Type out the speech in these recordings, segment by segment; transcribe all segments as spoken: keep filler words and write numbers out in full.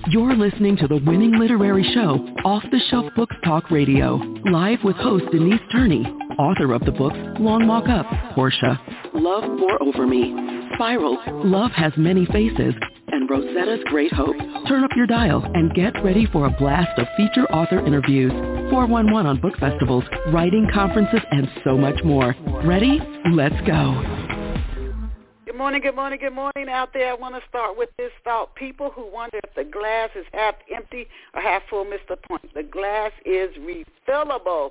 You're listening to the winning literary show, Off the Shelf Books Talk Radio, live with host Denise Turney, author of the books Long Walk-Up, Portia, Love Pour Over Me, Spiral, Love Has Many Faces, and Rosetta's Great Hope. Turn up your dial and get ready for a blast of feature author interviews, four one one on book festivals, writing conferences, and so much more. Ready? Let's go. Good morning, good morning, good morning out there. I want to start with this thought. People who wonder if the glass is half empty or half full miss the point. The glass is refillable.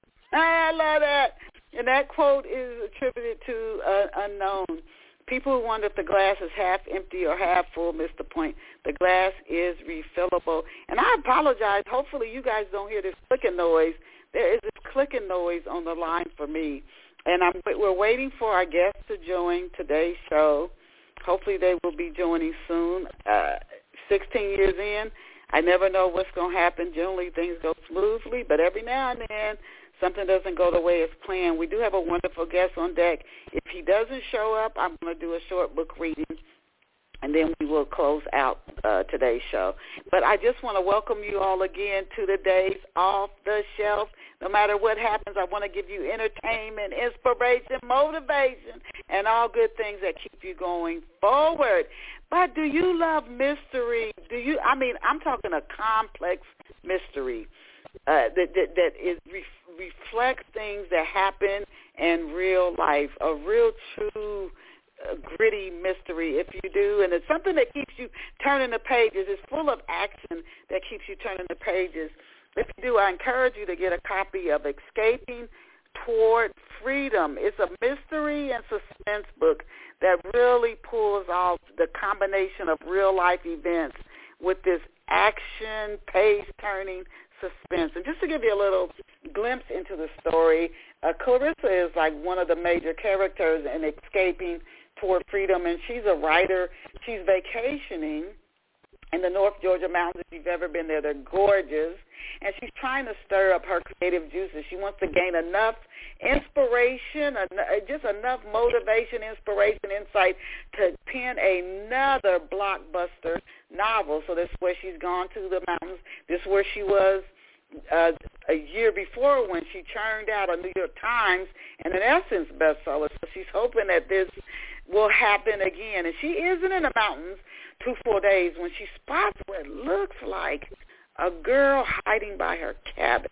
I love that. And that quote is attributed to uh, unknown. People who wonder if the glass is half empty or half full miss the point. The glass is refillable. And I apologize. Hopefully you guys don't hear this clicking noise. There is this clicking noise on the line for me. And I'm, we're waiting for our guests to join today's show. Hopefully they will be joining soon. Uh, sixteen years in, I never know what's going to happen. Generally things go smoothly, but every now and then something doesn't go the way it's planned. We do have a wonderful guest on deck. If he doesn't show up, I'm going to do a short book reading, and then we will close out uh, today's show. But I just want to welcome you all again to the days off the shelf. No matter what happens, I want to give you entertainment, inspiration, motivation, and all good things that keep you going forward. But do you love mystery? Do you? I mean, I'm talking a complex mystery uh, that, that that is re- reflects things that happen in real life, a real true uh, gritty mystery, if you do, and it's something that keeps you turning the pages. It's full of action that keeps you turning the pages. If you do, I encourage you to get a copy of Escaping Toward Freedom. It's a mystery and suspense book that really pulls off the combination of real-life events with this action, page-turning suspense. And just to give you a little glimpse into the story, uh, Clarissa is like one of the major characters in Escaping Toward Freedom, and she's a writer. She's vacationing in the North Georgia mountains. If you've ever been there, they're gorgeous. And she's trying to stir up her creative juices. She wants to gain enough inspiration, just enough motivation, inspiration, insight to pen another blockbuster novel. So that's where she's gone to the mountains. This is where she was uh, a year before when she churned out a New York Times and an Essence bestseller. So she's hoping that this will happen again. And she isn't in the mountains two full days when she spots what looks like a girl hiding by her cabin.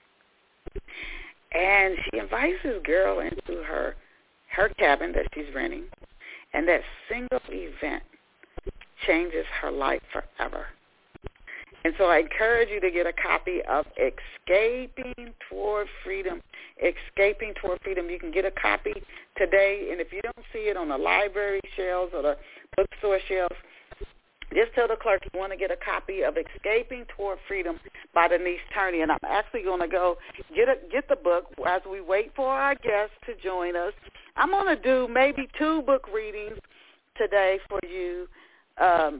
And she invites this girl into her her cabin that she's renting, and that single event changes her life forever. And so I encourage you to get a copy of Escaping Toward Freedom. Escaping Toward Freedom. You can get a copy today, and if you don't see it on the library shelves or the bookstore shelves, just tell the clerk you want to get a copy of Escaping Toward Freedom by Denise Turney. And I'm actually going to go get a, get the book as we wait for our guests to join us. I'm going to do maybe two book readings today for you um,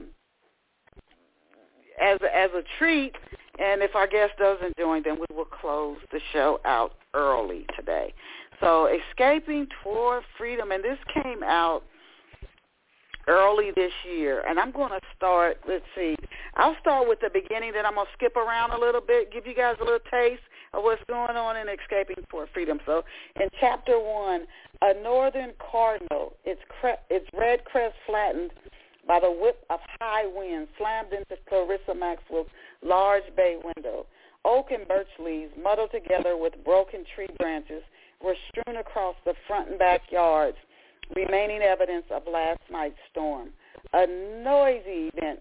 as, as a treat. And if our guest doesn't join, then we will close the show out early today. So Escaping Toward Freedom, and this came out early this year, and I'm going to start, let's see, I'll start with the beginning, then I'm going to skip around a little bit, give you guys a little taste of what's going on in Escaping Toward Freedom. So in chapter one, a northern cardinal, its, cre- its red crest flattened by the whip of high wind, slammed into Clarissa Maxwell's large bay window. Oak and birch leaves, muddled together with broken tree branches, were strewn across the front and back yards, remaining evidence of last night's storm. A noisy event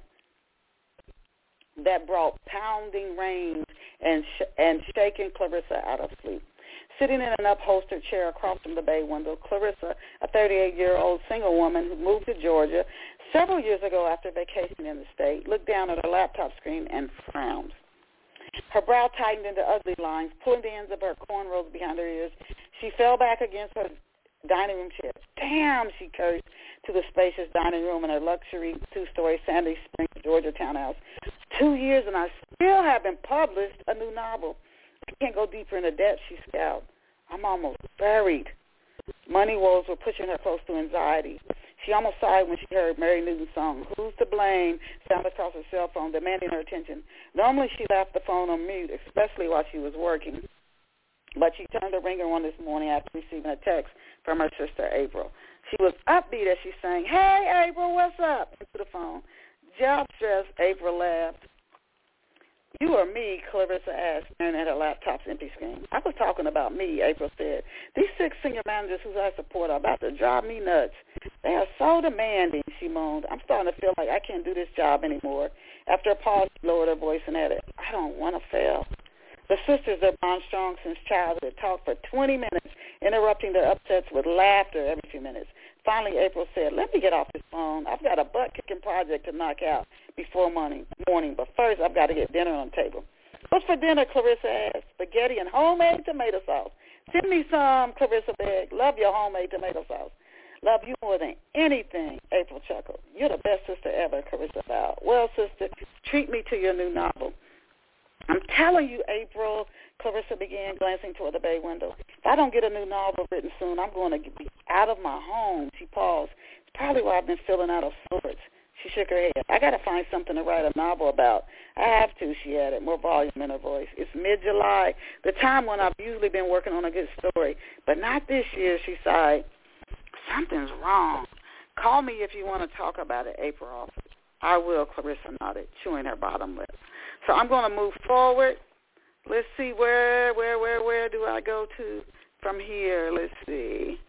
that brought pounding rain and sh- and shaking Clarissa out of sleep. Sitting in an upholstered chair across from the bay window, Clarissa, a thirty-eight-year-old single woman who moved to Georgia several years ago after vacationing in the state, looked down at her laptop screen and frowned. Her brow tightened into ugly lines, pulling the ends of her cornrows behind her ears. She fell back against her dining room chair. Damn, she cursed to the spacious dining room in her luxury two-story Sandy Springs, Georgia townhouse. Two years and I still haven't published a new novel. I can't go deeper into debt, she scowled. I'm almost buried. Money woes were pushing her close to anxiety. She almost sighed when she heard Mary Newton's song, Who's to Blame, sound across her cell phone, demanding her attention. Normally she left the phone on mute, especially while she was working, but she turned her ringer on this morning after receiving a text from her sister, April. She was upbeat as she sang, Hey, April, what's up? Into the phone. Job stress, April laughed. You or me, Clarissa asked, staring at her laptop's empty screen. I was talking about me, April said. These six senior managers who I support are about to drive me nuts. They are so demanding, she moaned. I'm starting to feel like I can't do this job anymore. After a pause, she lowered her voice and added, I don't want to fail. The sisters have bond strong since childhood, talked for twenty minutes, interrupting their upsets with laughter every few minutes. Finally, April said, let me get off this phone. I've got a butt-kicking project to knock out before morning, morning, but first I've got to get dinner on the table. What's for dinner, Clarissa asked. Spaghetti and homemade tomato sauce. Send me some, Clarissa begged. Love your homemade tomato sauce. Love you more than anything, April chuckled. You're the best sister ever, Clarissa vowed. Well, sister, treat me to your new novel. I'm telling you, April, Clarissa began, glancing toward the bay window. If I don't get a new novel written soon, I'm going to be out of my home. She paused. It's probably why I've been feeling out of sorts. She shook her head. I got to find something to write a novel about. I have to, she added, more volume in her voice. It's mid-July, the time when I've usually been working on a good story, but not this year, she sighed. Something's wrong. Call me if you want to talk about it, April offered. I will, Clarissa nodded, chewing her bottom lip. So I'm going to move forward. Let's see, where, where, where, where do I go to from here? Let's see.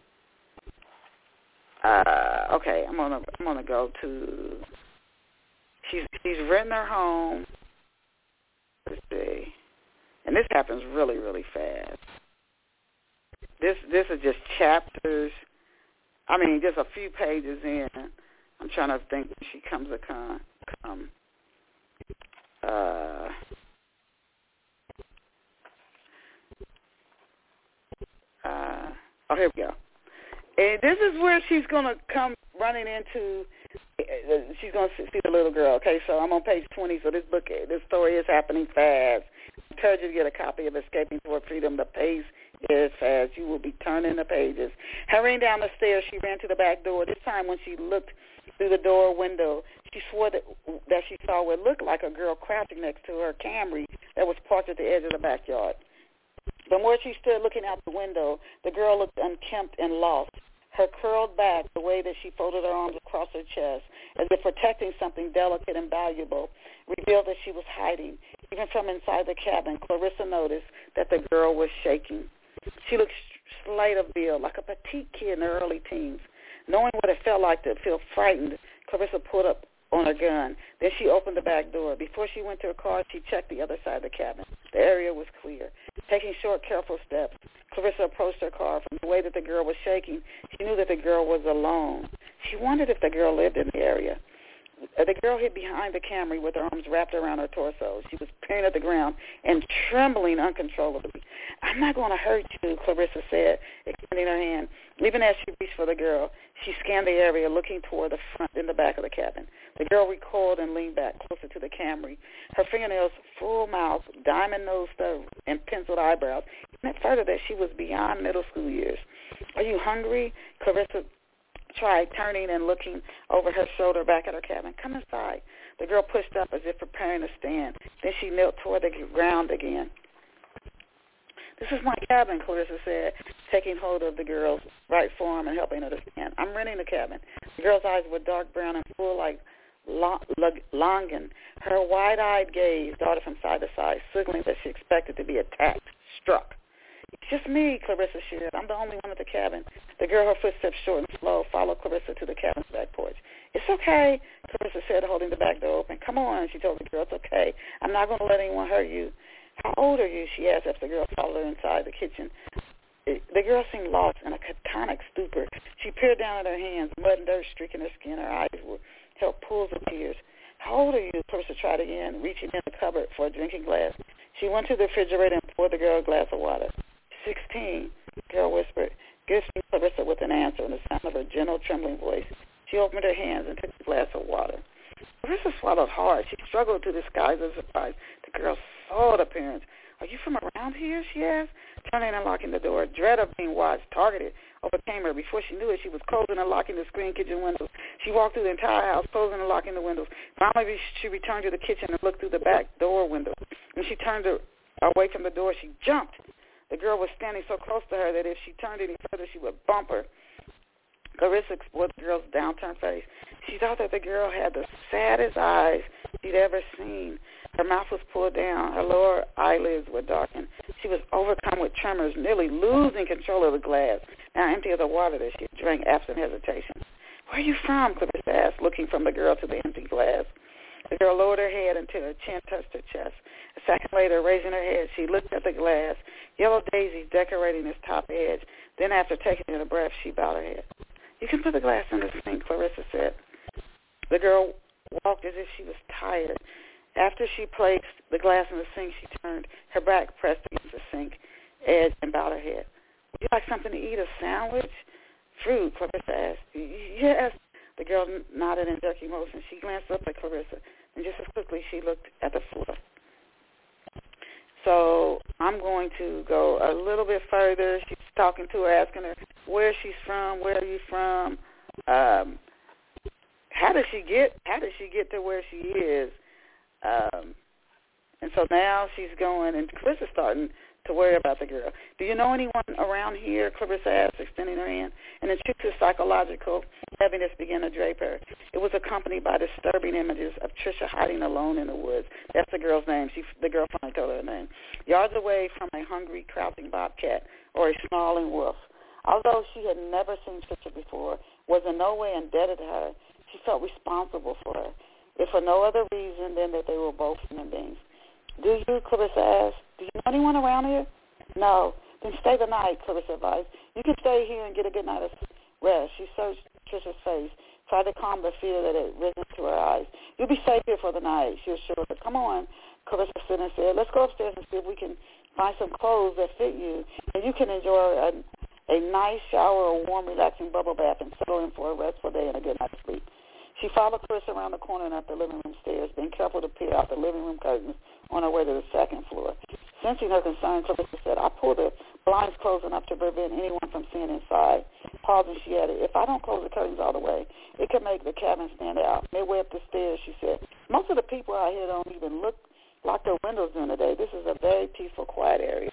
Uh, okay, I'm gonna, I'm gonna go to. She's, she's written her home. Let's see, and this happens really, really fast. This, this is just chapters. I mean, just a few pages in. I'm trying to think when she comes to come. come. Uh, uh, oh, here we go. And this is where she's going to come running into, she's going to see the little girl. Okay, so I'm on page twenty, so this book, this story is happening fast. I encourage you to get a copy of Escaping Toward Freedom. The pace is fast. You will be turning the pages. Hurrying down the stairs, she ran to the back door. This time when she looked through the door window, she swore that, that she saw what looked like a girl crouching next to her Camry that was parked at the edge of the backyard. From where she stood looking out the window, the girl looked unkempt and lost. Her curled back, the way that she folded her arms across her chest, as if protecting something delicate and valuable, revealed that she was hiding. Even from inside the cabin, Clarissa noticed that the girl was shaking. She looked slight of build, like a petite kid in her early teens. Knowing what it felt like to feel frightened, Clarissa pulled up on her gun. Then she opened the back door. Before she went to her car, she checked the other side of the cabin. The area was clear. Taking short, careful steps, Clarissa approached her car. From the way that the girl was shaking, she knew that the girl was alone. She wondered if the girl lived in the area. The girl hid behind the Camry with her arms wrapped around her torso. She was peering at the ground and trembling uncontrollably. I'm not going to hurt you, Clarissa said, extending her hand. Even as she reached for the girl, she scanned the area, looking toward the front and the back of the cabin. The girl recoiled and leaned back closer to the Camry. Her fingernails, full mouth, diamond nose stuff, and penciled eyebrows meant further that she was beyond middle school years. Are you hungry? Clarissa tried, turning and looking over her shoulder back at her cabin. Come inside. The girl pushed up as if preparing to stand. Then she knelt toward the ground again. This is my cabin, Clarissa said, taking hold of the girl's right forearm and helping her to stand. I'm renting the cabin. The girl's eyes were dark brown and full like longing. Her wide-eyed gaze darted from side to side, signaling that she expected to be attacked, struck. It's just me, Clarissa shared. I'm the only one at the cabin. The girl, her footsteps short and slow, followed Clarissa to the cabin's back porch. It's okay, Clarissa said, holding the back door open. Come on, she told the girl. It's okay. I'm not going to let anyone hurt you. How old are you, she asked after the girl followed her inside the kitchen. The girl seemed lost in a catonic stupor. She peered down at her hands, mud and dirt streaking her skin. Her eyes were held pools of tears. How old are you? Clarissa tried again, reaching in the cupboard for a drinking glass. She went to the refrigerator and poured the girl a glass of water. Sixteen, the girl whispered, gifting Clarissa with an answer in the sound of her gentle, trembling voice. She opened her hands and took a glass of water. Clarissa swallowed hard. She struggled to disguise her surprise. The girl's solid appearance. Are you from around here, she asked, turning and locking the door. Dread of being watched, targeted, overcame her. Before she knew it, she was closing and locking the screen kitchen windows. She walked through the entire house, closing and locking the windows. Finally, she returned to the kitchen and looked through the back door window. When she turned her, away from the door, she jumped. The girl was standing so close to her that if she turned any further, she would bump her. Clarissa explored the girl's downturned face. She thought that the girl had the saddest eyes she'd ever seen. Her mouth was pulled down. Her lower eyelids were darkened. She was overcome with tremors, nearly losing control of the glass, now empty of the water that she drank absent hesitation. "Where are you from?" Clarissa asked, looking from the girl to the empty glass. The girl lowered her head until her chin touched her chest. A second later, raising her head, she looked at the glass, yellow daisies decorating its top edge. Then, after taking in a breath, she bowed her head. "You can put the glass in the sink," Clarissa said. The girl walked as if she was tired. After she placed the glass in the sink, she turned, her back pressed against the sink edge, and bowed her head. "Would you like something to eat, a sandwich?" "Fruit," Clarissa asked. "Yes." The girl nodded in jerky motion. She glanced up at Clarissa, and just as quickly she looked at the floor. So I'm going to go a little bit further. She's talking to her, asking her where she's from, where are you from, um, how did she get, how did she get to where she is, um, and so now she's going, and Clarissa's starting to worry about the girl. "Do you know anyone around here?" Clarissa asked, extending her hand, and intrusive psychological heaviness began to drape her. It was accompanied by disturbing images of Tricia hiding alone in the woods. That's the girl's name. She, the girl finally told her her name. Yards away from a hungry, crouching bobcat or a snarling wolf. Although she had never seen Tricia before, was in no way indebted to her, she felt responsible for her, if for no other reason than that they were both human beings. "Do you?" Clarissa asked. "Do you know anyone around here?" "No." "Then stay the night," Clarissa advised. "You can stay here and get a good night's rest." She searched Tricia's face, tried to calm the fear that had risen to her eyes. "You'll be safe here for the night," she assured her. "Come on," Clarissa said and said. "Let's go upstairs and see if we can find some clothes that fit you, and you can enjoy a, a nice shower, a warm, relaxing bubble bath, and settle in for a restful day and a good night's sleep." She followed Clarissa around the corner and up the living room stairs, being careful to peer out the living room curtains on her way to the second floor. Sensing her concern, Clarissa said, "I pulled the blinds closed enough to prevent anyone from seeing inside." Pausing, she added, "If I don't close the curtains all the way, it could make the cabin stand out." Midway up the stairs, she said, "Most of the people out here don't even look lock their windows during the day. This is a very peaceful, quiet area."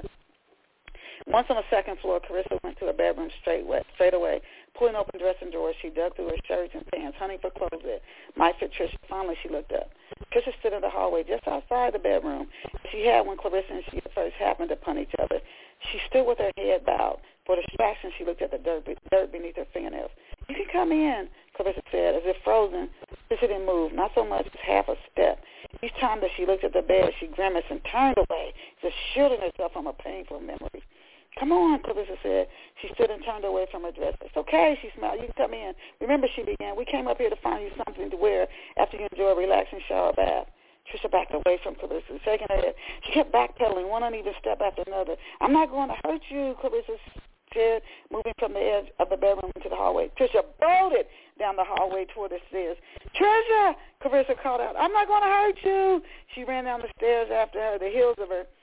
Once on the second floor, Clarissa went to her bedroom straight, away, straight away. Pulling open dressing drawers, she dug through her shirts and pants, hunting for clothes that might fit Tricia. Finally, she looked up. Tricia stood in the hallway just outside the bedroom. She had when Clarissa and she at first happened upon each other. She stood with her head bowed. For distraction, she looked at the dirt, dirt beneath her fingernails. "You can come in," Clarissa said, as if frozen. Tricia didn't move, not so much as half a step. Each time that she looked at the bed, she grimaced and turned away, just shielding herself from a painful memory. "Come on," Clarissa said. She stood and turned away from her dress. "It's okay," she smiled. "You can come in. Remember," she began, "we came up here to find you something to wear after you enjoy a relaxing shower bath." Tricia backed away from Clarissa, shaking her head. She kept backpedaling, one uneven step after another. "I'm not going to hurt you," Clarissa said, moving from the edge of the bedroom into the hallway. Tricia bolted down the hallway toward the stairs. "Tricia!" Clarissa called out. "I'm not going to hurt you." She ran down the stairs after her, the heels of her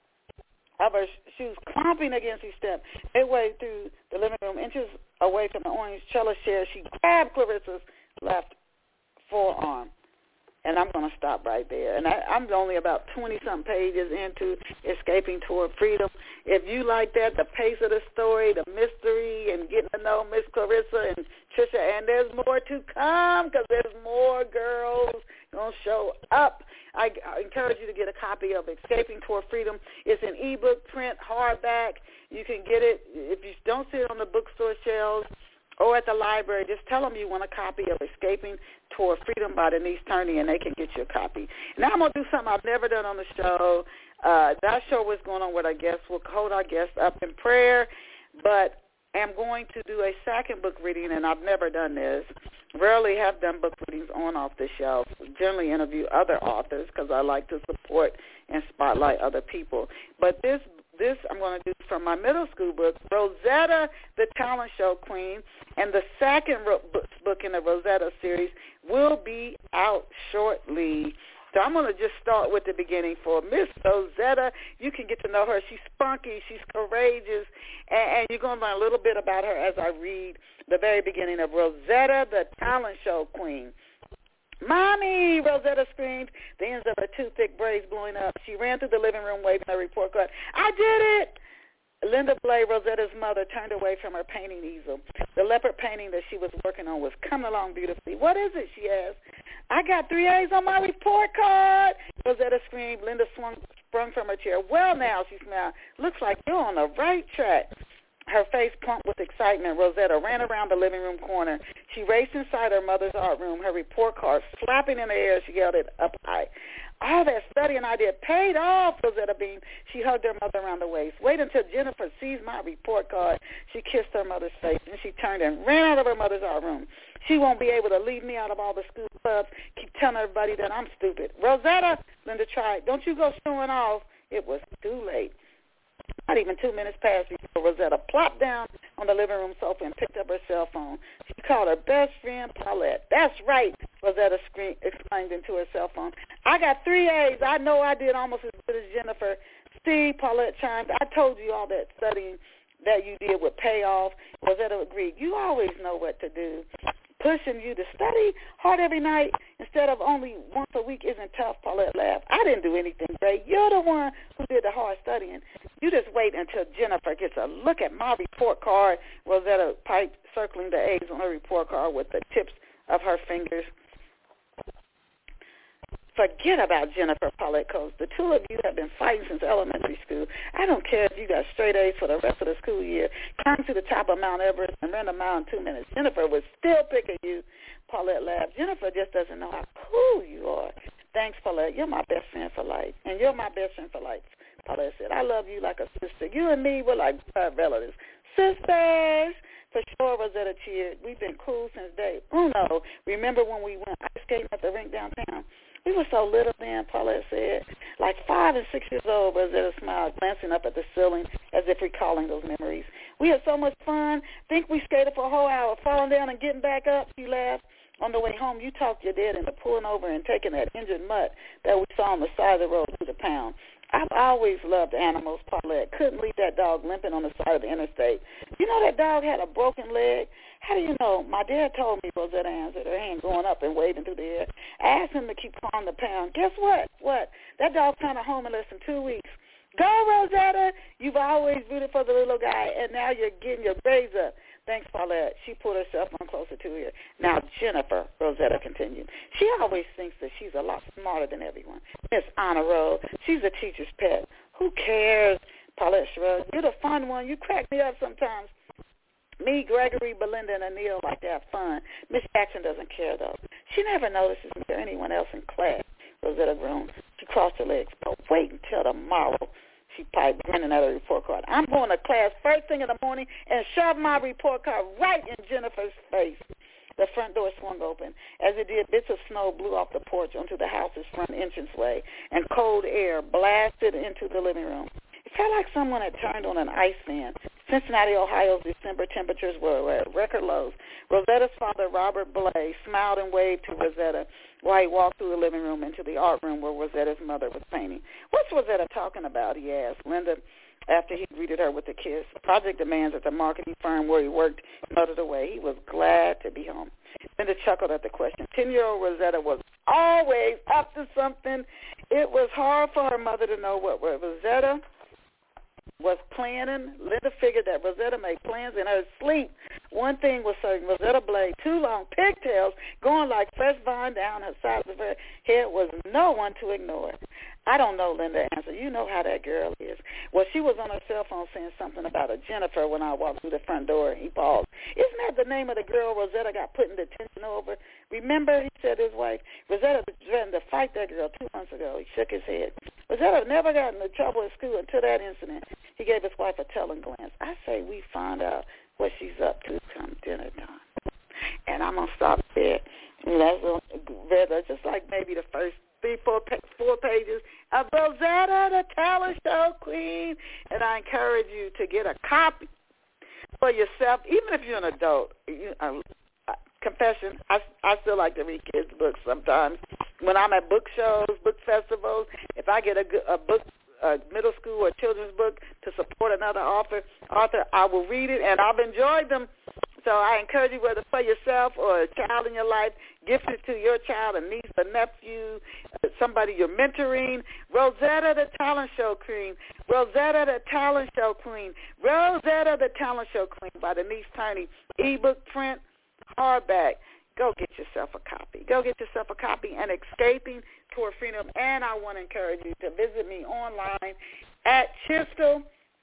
of her shoes clomping against each step. Midway through the living room, inches away from the orange trellis chair, she grabbed Clarissa's left forearm. And I'm going to stop right there. And I, I'm only about twenty-something pages into Escaping Toward Freedom. If you like that, the pace of the story, the mystery, and getting to know Miss Clarissa and Tricia, and there's more to come because there's more girls going to show up. I, I encourage you to get a copy of Escaping Toward Freedom. It's an ebook, print, hardback. You can get it if you don't see it on the bookstore shelves or at the library. Just tell them you want a copy of Escaping Toward Freedom by Denise Turney, and they can get you a copy. Now I'm going to do something I've never done on the show. Uh, not sure what's going on with our guests. We'll hold our guests up in prayer, but I'm going to do a second book reading, and I've never done this. Rarely have done book readings on off the shelf. Generally interview other authors because I like to support and spotlight other people. But this This I'm going to do from my middle school book, Rosetta, the Talent Show Queen, and the second book in the Rosetta series will be out shortly. So I'm going to just start with the beginning for Miss Rosetta. You can get to know her. She's spunky. She's courageous. And, and you're going to learn a little bit about her as I read the very beginning of Rosetta, the talent show queen. Mommy, Rosetta screamed, the ends of her toothpick braids blowing up. She ran through the living room waving her report card. I did it! Linda Blay, Rosetta's mother, turned away from her painting easel. The leopard painting that she was working on was coming along beautifully. What is it, she asked. I got three A's on my report card, Rosetta screamed. Linda swung, sprung from her chair. Well, now, she smiled. Looks like you're on the right track. Her face plump with excitement, Rosetta ran around the living room corner. She raced inside her mother's art room, her report card flapping in the air. She yelled it up high. All that studying I did paid off, Rosetta beamed. She hugged her mother around the waist. Wait until Jennifer sees my report card. She kissed her mother's face, and she turned and ran out of her mother's art room. She won't be able to leave me out of all the school clubs, keep telling everybody that I'm stupid. Rosetta, Linda tried. Don't you go showing off. It was too late. Not even two minutes passed before Rosetta plopped down on the living room sofa and picked up her cell phone. She called her best friend, Paulette. That's right, Rosetta screamed, exclaimed into her cell phone. I got three A's. I know I did almost as good as Jennifer. Steve, Paulette chimed. I told you all that studying that you did would pay off. Rosetta agreed. You always know what to do. Pushing you to study hard every night instead of only once a week isn't tough, Paulette laughed. I didn't do anything great. You're the one who did the hard studying. You just wait until Jennifer gets a look at my report card, Rosetta piped, circling the A's on her report card with the tips of her fingers. Forget about Jennifer, Paulette coached. The two of you have been fighting since elementary school. I don't care if you got straight A's for the rest of the school year. Climb to the top of Mount Everest and run a mile in two minutes. Jennifer would still pick at you, Paulette laughed. Jennifer just doesn't know how cool you are. Thanks, Paulette. You're my best friend for life. And you're my best friend for life, Paulette said. I love you like a sister. You and me, we're like relatives. Sisters! For sure, Rosetta cheered. We've been cool since day uno. Remember when we went ice skating at the rink downtown? We were so little then, Paulette said. Like five and six years old, Rosetta smiled, glancing up at the ceiling as if recalling those memories. We had so much fun. Think we skated for a whole hour, falling down and getting back up, she laughed. On the way home, you talked your dad into pulling over and taking that injured mutt that we saw on the side of the road to the pound. I've always loved animals, Paulette. Couldn't leave that dog limping on the side of the interstate. You know that dog had a broken leg? How do you know? My dad told me, Rosetta answered, her hand going up and waving through the air. I asked him to keep calling the pound. Guess what? What? That dog's kind of home in less than two weeks. Go, Rosetta! You've always rooted for the little guy, and now you're getting your grades up. Thanks, Paulette. She pulled herself on closer to her. Now, Jennifer, Rosetta continued. She always thinks that she's a lot smarter than everyone. Miss Honor Roll, she's a teacher's pet. Who cares? Paulette shrugged. You're the fun one. You crack me up sometimes. Me, Gregory, Belinda, and Anil like to have fun. Miss Jackson doesn't care, though. She never notices me or anyone else in class, Rosetta groaned. She crossed her legs. But wait until tomorrow, she piped, grinning at her report card. I'm going to class first thing in the morning and shove my report card right in Jennifer's face. The front door swung open. As it did, bits of snow blew off the porch onto the house's front entranceway, and cold air blasted into the living room. It felt like someone had turned on an ice fan. Cincinnati, Ohio's December temperatures were at record lows. Rosetta's father, Robert Blay, smiled and waved to Rosetta while he walked through the living room into the art room where Rosetta's mother was painting. What's Rosetta talking about, he asked Linda after he greeted her with a kiss. Project demands at the marketing firm where he worked melted away. He was glad to be home. Linda chuckled at the question. Ten-year-old Rosetta was always up to something. It was hard for her mother to know what Rosetta was planning. Linda figured that Rosetta made plans in her sleep. One thing was certain, Rosetta Blade, two long pigtails going like fresh vine down her side of her head was no one to ignore. I don't know, Linda answered. You know how that girl is. Well, she was on her cell phone saying something about a Jennifer when I walked through the front door. He paused. Isn't that the name of the girl Rosetta got put in detention over? Remember, he said to his wife, Rosetta threatened to fight that girl two months ago. He shook his head. Rosetta never got into trouble at school until that incident. He gave his wife a telling glance. I say we find out what she's up to come dinner time. And I'm going to stop there. And that's just like maybe the first three, four, four pages of Rosetta, the talent show queen. And I encourage you to get a copy for yourself, even if you're an adult. You, uh, confession, I, I still like to read kids' books sometimes. when I'm at book shows, book festivals, if I get a, a book, a middle school or children's book to support another author, author, I will read it, and I've enjoyed them. So I encourage you, whether for yourself or a child in your life, gift it to your child, a niece, a nephew, somebody you're mentoring. Rosetta the Talent Show Queen. Rosetta the Talent Show Queen. Rosetta the Talent Show Queen by Denise Turney. Ebook, print, hardback. Go get yourself a copy. Go get yourself a copy and Escaping Toward Freedom. And I want to encourage you to visit me online at Chistel,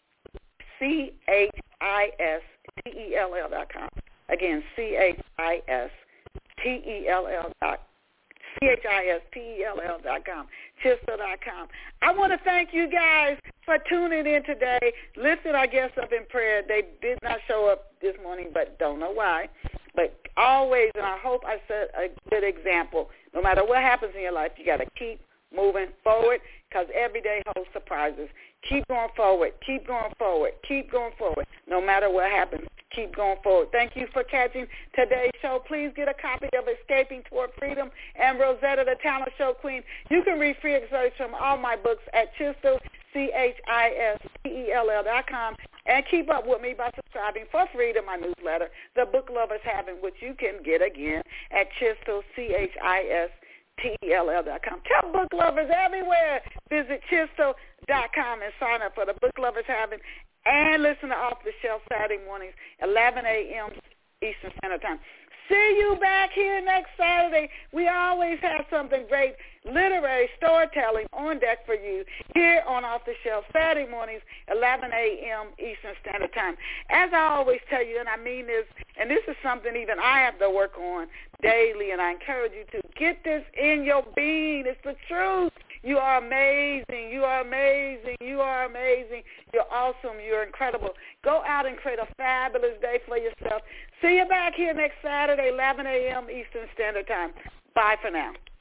C H I S T E L L dot com. Again, C H I S T E L L dot C H I S T E L L dot com, Chistel dot com. I want to thank you guys for tuning in today. Lifted our guests up in prayer. They did not show up this morning, but don't know why. But always, and I hope I set a good example, no matter what happens in your life, you got to keep moving forward because every day holds surprises. Keep going forward. Keep going forward. Keep going forward. No matter what happens, keep going forward. Thank you for catching today's show. Please get a copy of Escaping Toward Freedom and Rosetta the Talent Show Queen. You can read free excerpts from all my books at Chistel, C H I S T E L L dot com. And keep up with me by subscribing for free to my newsletter, The Book Lovers Haven, which you can get again at Chistel, C H I S T E L L dot com. Tell book lovers everywhere. Visit Chistel dot com and sign up for the Book Lovers Haven and listen to Off the Shelf Saturday mornings, eleven a.m. Eastern Standard Time. See you back here next Saturday. We always have something great, literary storytelling on deck for you here on Off the Shelf Saturday mornings, eleven a.m. Eastern Standard Time. As I always tell you, and I mean this, and this is something even I have to work on daily, and I encourage you to get this in your being. It's the truth. You are amazing. You are amazing. You are amazing. You're awesome. You're incredible. Go out and create a fabulous day for yourself. See you back here next Saturday, eleven a.m. Eastern Standard Time. Bye for now.